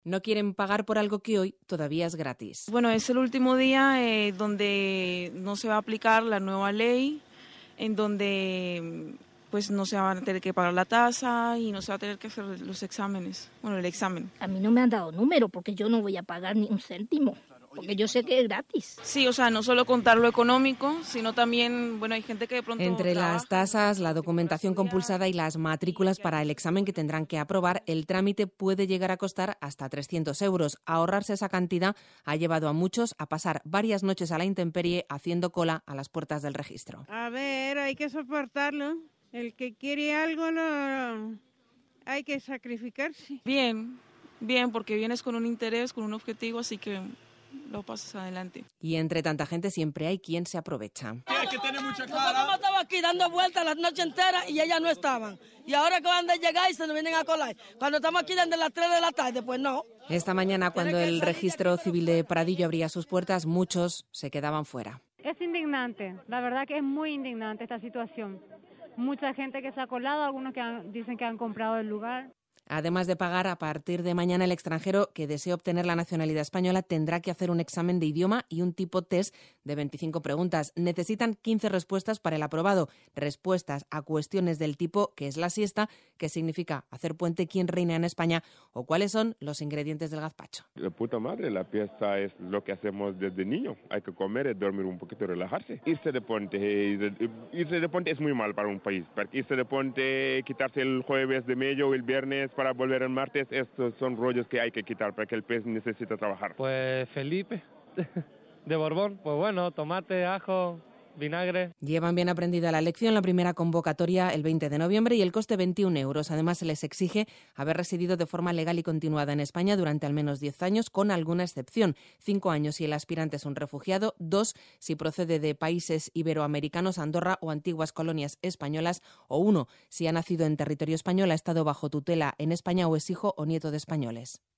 No quieren pagar por algo que hoy todavía es gratis. Bueno, es el último día donde no se va a aplicar la nueva ley, en donde pues no se va a tener que pagar la tasa y no se va a tener que hacer los exámenes, el examen. A mí no me han dado número porque yo no voy a pagar ni un céntimo, porque yo sé que es gratis. Sí, no solo contar lo económico, sino también, hay gente que de pronto Entre trabaja, las tasas, la documentación compulsada y las matrículas para el examen que tendrán que aprobar, el trámite puede llegar a costar hasta 300 euros. Ahorrarse esa cantidad ha llevado a muchos a pasar varias noches a la intemperie haciendo cola a las puertas del registro. A ver, hay que soportarlo. El que quiere algo no hay que sacrificarse. Bien, porque vienes con un interés, con un objetivo, así que lo pasas adelante. Y entre tanta gente siempre hay quien se aprovecha. Hay que tener mucha cara. Nosotros estamos aquí dando vueltas la noche entera y ellas no estaban. Y ahora que van a llegar y se nos vienen a colar. Cuando estamos aquí desde las 3 de la tarde, pues no. Esta mañana, cuando el registro civil de Pradillo abría sus puertas, muchos se quedaban fuera. Es indignante, la verdad que es muy indignante esta situación. Mucha gente que se ha colado, algunos que dicen que han comprado el lugar. Además de pagar, a partir de mañana el extranjero que desee obtener la nacionalidad española tendrá que hacer un examen de idioma y un tipo test de 25 preguntas. Necesitan 15 respuestas para el aprobado. Respuestas a cuestiones del tipo ¿qué es la siesta?, qué significa hacer puente, quién reina en España o cuáles son los ingredientes del gazpacho. De puta madre, la fiesta es lo que hacemos desde niño. Hay que comer, dormir un poquito, relajarse. Irse de puente es muy mal para un país. Porque irse de puente, quitarse el jueves de medio o el viernes para volver el martes, estos son rollos que hay que quitar porque el pez necesita trabajar. Pues Felipe, de Borbón, pues bueno, tomate, ajo, vinagre. Llevan bien aprendida la lección, la primera convocatoria el 20 de noviembre y el coste 21 euros. Además, se les exige haber residido de forma legal y continuada en España durante al menos 10 años, con alguna excepción. 5 años si el aspirante es un refugiado, 2 si procede de países iberoamericanos, Andorra o antiguas colonias españolas, o 1 si ha nacido en territorio español, ha estado bajo tutela en España o es hijo o nieto de españoles.